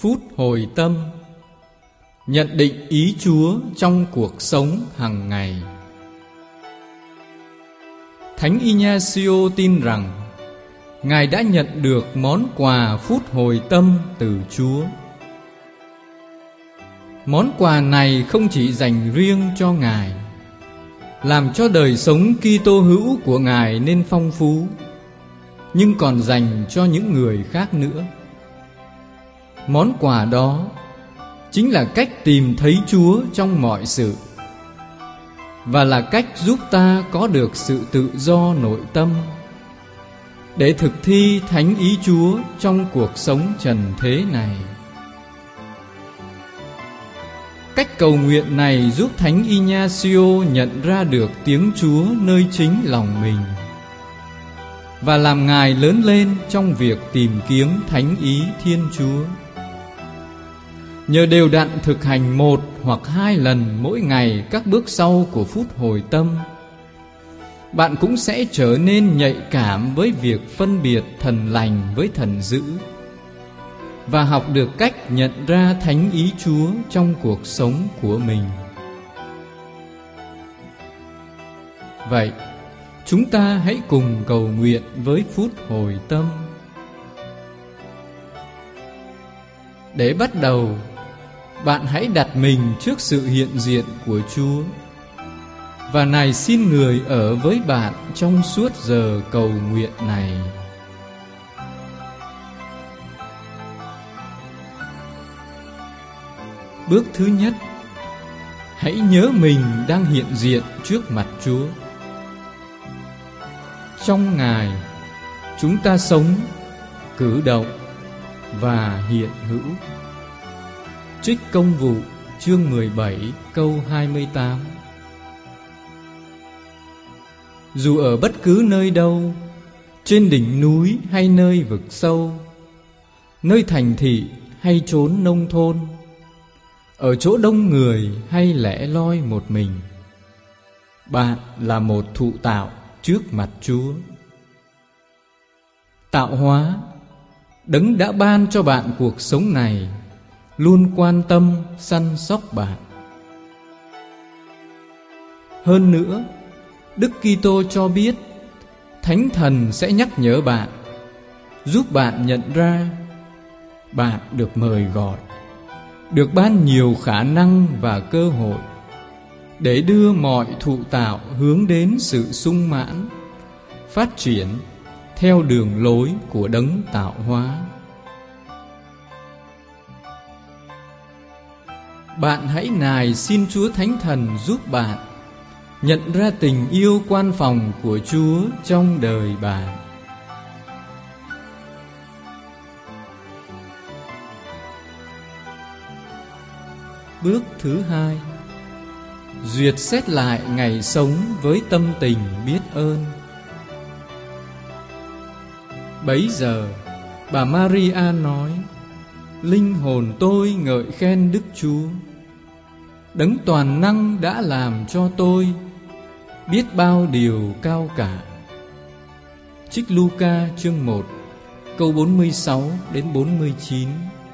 Phút hồi tâm. Nhận định ý Chúa trong cuộc sống hàng ngày. Thánh Ignacio tin rằng Ngài đã nhận được món quà phút hồi tâm từ Chúa. Món quà này không chỉ dành riêng cho Ngài, làm cho đời sống Kitô hữu của Ngài nên phong phú, nhưng còn dành cho những người khác nữa. Món quà đó chính là cách tìm thấy Chúa trong mọi sự, và là cách giúp ta có được sự tự do nội tâm để thực thi thánh ý Chúa trong cuộc sống trần thế này. Cách cầu nguyện này giúp Thánh Ignacio nhận ra được tiếng Chúa nơi chính lòng mình, và làm Ngài lớn lên trong việc tìm kiếm thánh ý Thiên Chúa. Nhờ đều đặn thực hành 1 hoặc 2 lần mỗi ngày các bước sau của phút hồi tâm, bạn cũng sẽ trở nên nhạy cảm với việc phân biệt thần lành với thần dữ, và học được cách nhận ra thánh ý Chúa trong cuộc sống của mình. Vậy, chúng ta hãy cùng cầu nguyện với phút hồi tâm. Để bắt đầu, bạn hãy đặt mình trước sự hiện diện của Chúa, và nài xin Người ở với bạn trong suốt giờ cầu nguyện này. Bước thứ nhất, hãy nhớ mình đang hiện diện trước mặt Chúa. Trong Ngài, chúng ta sống, cử động và hiện hữu. Trích Công vụ chương 17 câu 28. Dù ở bất cứ nơi đâu, trên đỉnh núi hay nơi vực sâu, nơi thành thị hay chốn nông thôn, ở chỗ đông người hay lẻ loi một mình, bạn là một thụ tạo trước mặt Chúa. Tạo hóa, Đấng đã ban cho bạn cuộc sống này, luôn quan tâm săn sóc bạn. Hơn nữa, Đức Kitô cho biết Thánh Thần sẽ nhắc nhở bạn, giúp bạn nhận ra bạn được mời gọi, được ban nhiều khả năng và cơ hội để đưa mọi thụ tạo hướng đến sự sung mãn, phát triển theo đường lối của Đấng tạo hóa. Bạn hãy nài xin Chúa Thánh Thần giúp bạn nhận ra tình yêu quan phòng của Chúa trong đời bạn. Bước thứ hai, duyệt xét lại ngày sống với tâm tình biết ơn. Bấy giờ, bà Maria nói: Linh hồn tôi ngợi khen Đức Chúa, Đấng toàn năng đã làm cho tôi biết bao điều cao cả. Trích Luca chương 1 câu 46 đến 49.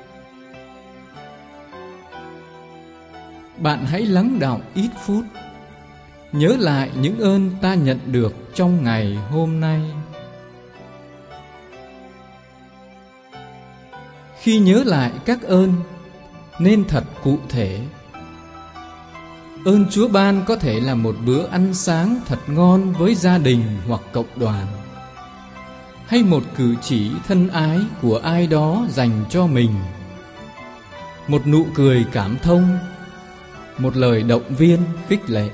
Bạn hãy lắng đọng ít phút, nhớ lại những ơn ta nhận được trong ngày hôm nay. Khi nhớ lại các ơn, nên thật cụ thể. Ơn Chúa ban có thể là một bữa ăn sáng thật ngon với gia đình hoặc cộng đoàn, hay một cử chỉ thân ái của ai đó dành cho mình, một nụ cười cảm thông, một lời động viên khích lệ.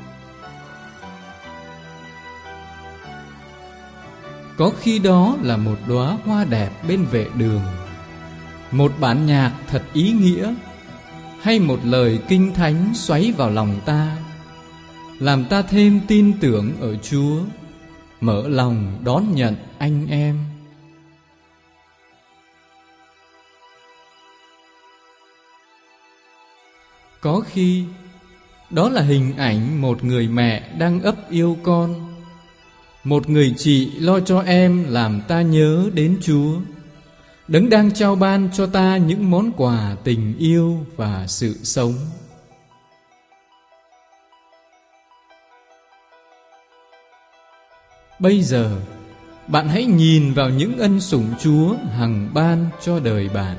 Có khi đó là một đóa hoa đẹp bên vệ đường, một bản nhạc thật ý nghĩa, hay một lời kinh thánh xoáy vào lòng ta, làm ta thêm tin tưởng ở Chúa, mở lòng đón nhận anh em. Có khi đó là hình ảnh một người mẹ đang ấp yêu con, một người chị lo cho em làm ta nhớ đến Chúa, Đấng đang trao ban cho ta những món quà tình yêu và sự sống. Bây giờ, bạn hãy nhìn vào những ân sủng Chúa hằng ban cho đời bạn.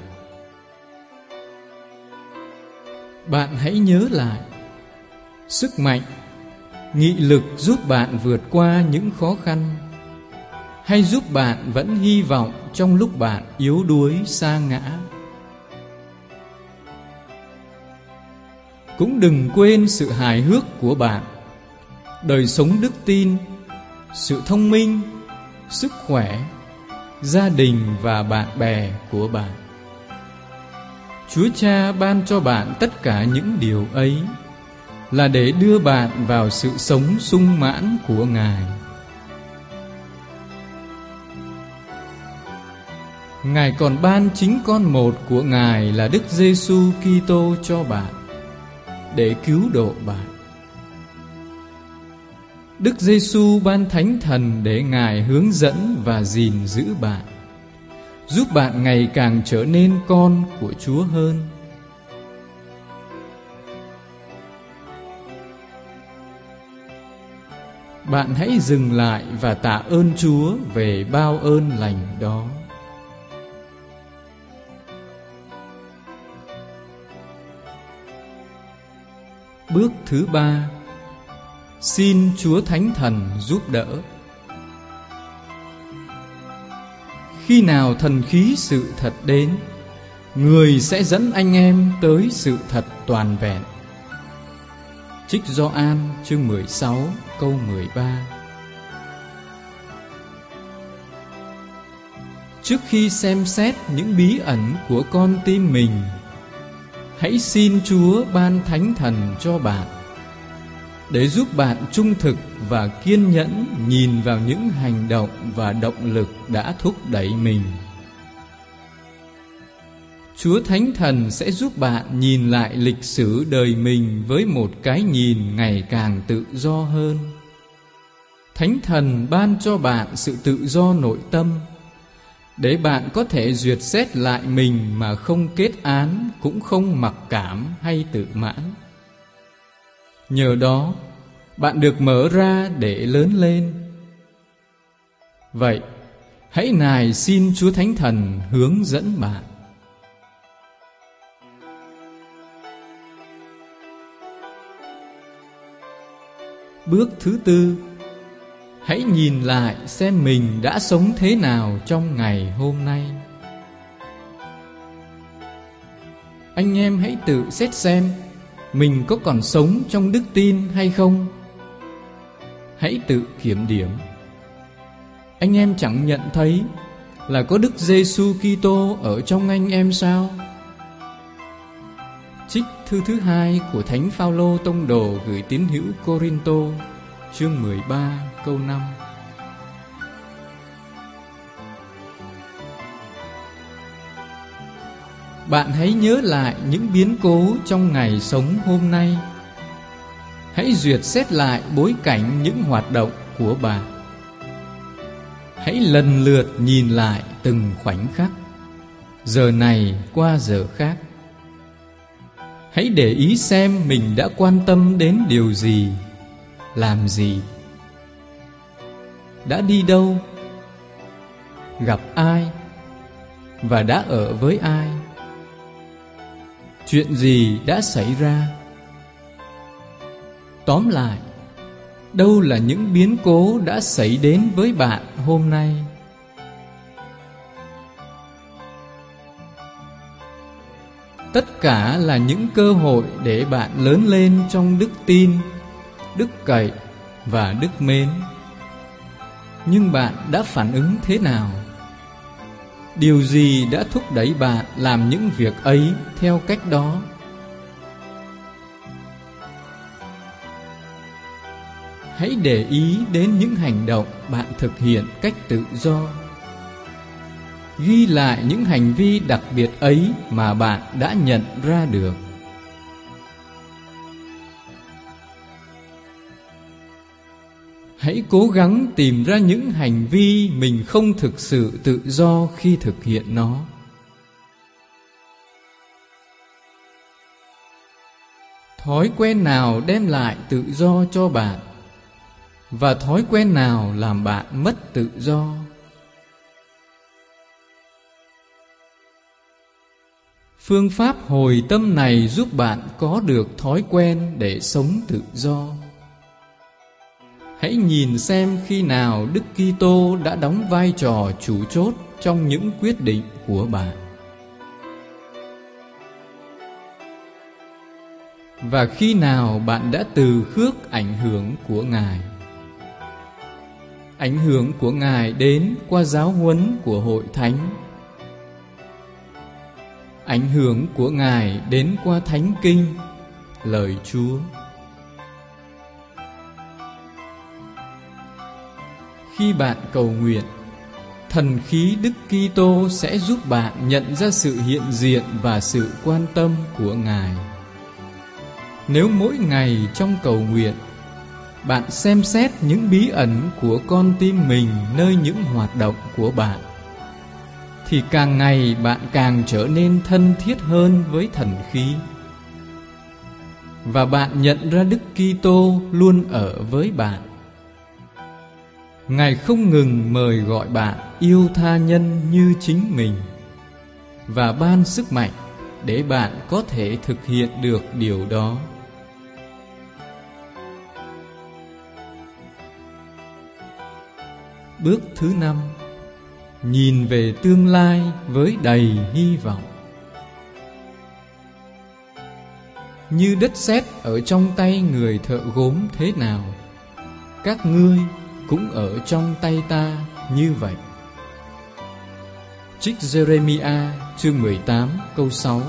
Bạn hãy nhớ lại sức mạnh, nghị lực giúp bạn vượt qua những khó khăn, hay giúp bạn vẫn hy vọng trong lúc bạn yếu đuối sa ngã. Cũng đừng quên sự hài hước của bạn, đời sống đức tin, sự thông minh, sức khỏe, gia đình và bạn bè của bạn. Chúa Cha ban cho bạn tất cả những điều ấy là để đưa bạn vào sự sống sung mãn của Ngài. Ngài còn ban chính con một của Ngài là Đức Giêsu Kitô cho bạn để cứu độ bạn. Đức Giêsu ban Thánh Thần để Ngài hướng dẫn và gìn giữ bạn, giúp bạn ngày càng trở nên con của Chúa hơn. Bạn hãy dừng lại và tạ ơn Chúa về bao ơn lành đó. Bước thứ 3. Xin Chúa Thánh Thần giúp đỡ. Khi nào thần khí sự thật đến, người sẽ dẫn anh em tới sự thật toàn vẹn. Trích Gioan chương 16 câu 13. Trước khi xem xét những bí ẩn của con tim mình, hãy xin Chúa ban Thánh Thần cho bạn, để giúp bạn trung thực và kiên nhẫn nhìn vào những hành động và động lực đã thúc đẩy mình. Chúa Thánh Thần sẽ giúp bạn nhìn lại lịch sử đời mình với một cái nhìn ngày càng tự do hơn. Thánh Thần ban cho bạn sự tự do nội tâm, để bạn có thể duyệt xét lại mình mà không kết án, cũng không mặc cảm hay tự mãn. Nhờ đó, bạn được mở ra để lớn lên. Vậy, hãy nài xin Chúa Thánh Thần hướng dẫn bạn. Bước thứ 4. Hãy nhìn lại xem mình đã sống thế nào trong ngày hôm nay. Anh em hãy tự xét xem mình có còn sống trong đức tin hay không. Hãy tự kiểm điểm. Anh em chẳng nhận thấy là có Đức Giêsu Kitô ở trong anh em sao? Trích thư thứ 2 của Thánh Phaolô Tông đồ gửi tín hữu Cô-rinh-tô, chương 13 câu 5. Bạn hãy nhớ lại những biến cố trong ngày sống hôm nay. Hãy duyệt xét lại bối cảnh những hoạt động của bạn. Hãy lần lượt nhìn lại từng khoảnh khắc, giờ này qua giờ khác. Hãy để ý xem mình đã quan tâm đến điều gì, làm gì, đã đi đâu, gặp ai và đã ở với ai. Chuyện gì đã xảy ra? Tóm lại, đâu là những biến cố đã xảy đến với bạn hôm nay? Tất cả là những cơ hội để bạn lớn lên trong đức tin, đức cậy và đức mến. Nhưng bạn đã phản ứng thế nào? Điều gì đã thúc đẩy bạn làm những việc ấy theo cách đó? Hãy để ý đến những hành động bạn thực hiện cách tự do. Ghi lại những hành vi đặc biệt ấy mà bạn đã nhận ra được. Hãy cố gắng tìm ra những hành vi mình không thực sự tự do khi thực hiện nó. thói quen nào đem lại tự do cho bạn, và thói quen nào làm bạn mất tự do. Phương pháp hồi tâm này giúp bạn có được thói quen để sống tự do. Hãy nhìn xem khi nào Đức Kitô đã đóng vai trò chủ chốt trong những quyết định của bạn. Và khi nào bạn đã từ khước ảnh hưởng của Ngài. Ảnh hưởng của Ngài đến qua giáo huấn của Hội Thánh. Ảnh hưởng của Ngài đến qua Thánh Kinh, lời Chúa. Khi bạn cầu nguyện, thần khí Đức Kitô sẽ giúp bạn nhận ra sự hiện diện và sự quan tâm của Ngài. Nếu mỗi ngày trong cầu nguyện, bạn xem xét những bí ẩn của con tim mình nơi những hoạt động của bạn, thì càng ngày bạn càng trở nên thân thiết hơn với thần khí. Và bạn nhận ra Đức Kitô luôn ở với bạn. Ngài không ngừng mời gọi bạn yêu tha nhân như chính mình, và ban sức mạnh để bạn có thể thực hiện được điều đó. Bước thứ 5. Nhìn về tương lai với đầy hy vọng. Như đất sét ở trong tay người thợ gốm thế nào, các ngươi cũng ở trong tay ta như vậy. Trích Giê-rê-mi-a chương 18 câu 6.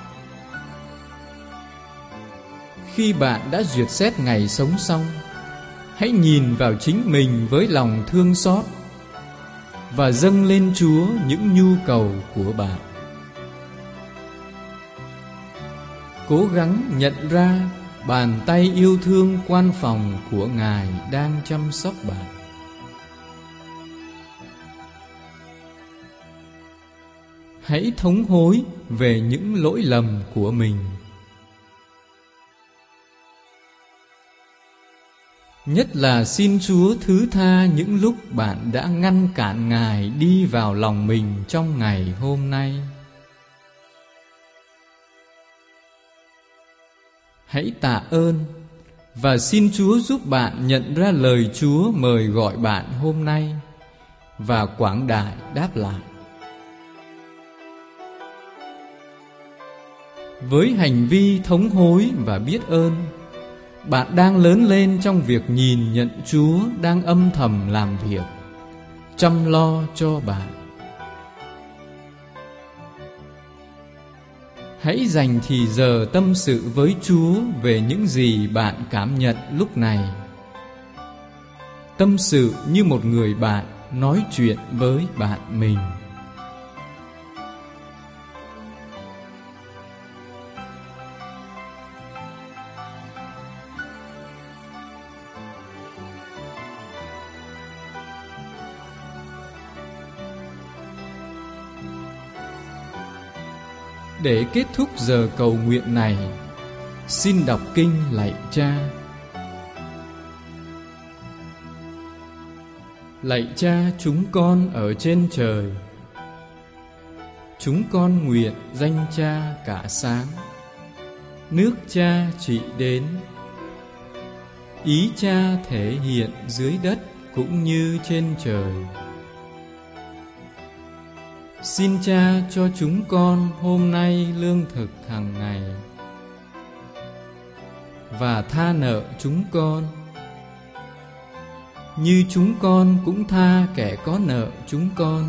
Khi bạn đã duyệt xét ngày sống xong, hãy nhìn vào chính mình với lòng thương xót và dâng lên Chúa những nhu cầu của bạn. Cố gắng nhận ra bàn tay yêu thương quan phòng của Ngài đang chăm sóc bạn. Hãy thống hối về những lỗi lầm của mình. Nhất là xin Chúa thứ tha những lúc bạn đã ngăn cản Ngài đi vào lòng mình trong ngày hôm nay. Hãy tạ ơn và xin Chúa giúp bạn nhận ra lời Chúa mời gọi bạn hôm nay và quảng đại đáp lại. Với hành vi thống hối và biết ơn, bạn đang lớn lên trong việc nhìn nhận Chúa đang âm thầm làm việc, chăm lo cho bạn. Hãy dành thì giờ tâm sự với Chúa về những gì bạn cảm nhận lúc này. Tâm sự như một người bạn nói chuyện với bạn mình. Để kết thúc giờ cầu nguyện này, xin đọc kinh lạy Cha. Lạy Cha chúng con ở trên trời, chúng con nguyện danh Cha cả sáng, nước Cha trị đến, ý Cha thể hiện dưới đất cũng như trên trời. Xin Cha cho chúng con hôm nay lương thực hàng ngày, và tha nợ chúng con như chúng con cũng tha kẻ có nợ chúng con.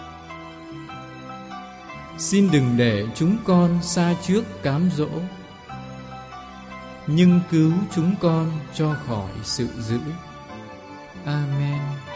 Xin đừng để chúng con sa trước cám dỗ, nhưng cứu chúng con cho khỏi sự dữ. Amen.